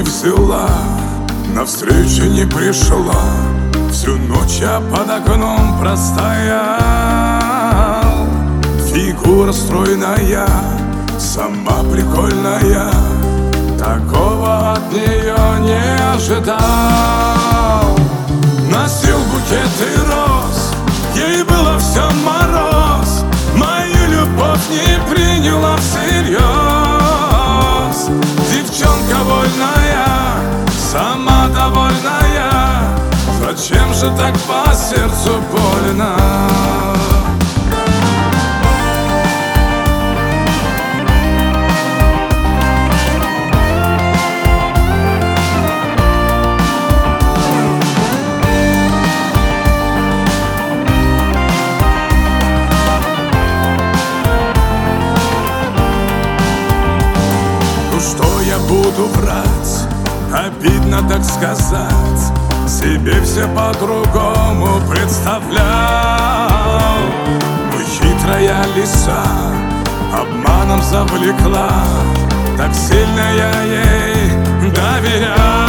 не взяла, навстречу не пришла. Всю ночь я под окном простоял. Фигура стройная, сама прикольная, такого от нее не ожидал. Носил букеты роз, ей было все мороз. Мою любовь не приняла всерьез. Девчонка вольная, сама довольная, зачем же так по сердцу больно? Что я буду врать, обидно так сказать, себе все по-другому представлял. Но хитрая лиса обманом завлекла, так сильно я ей доверял.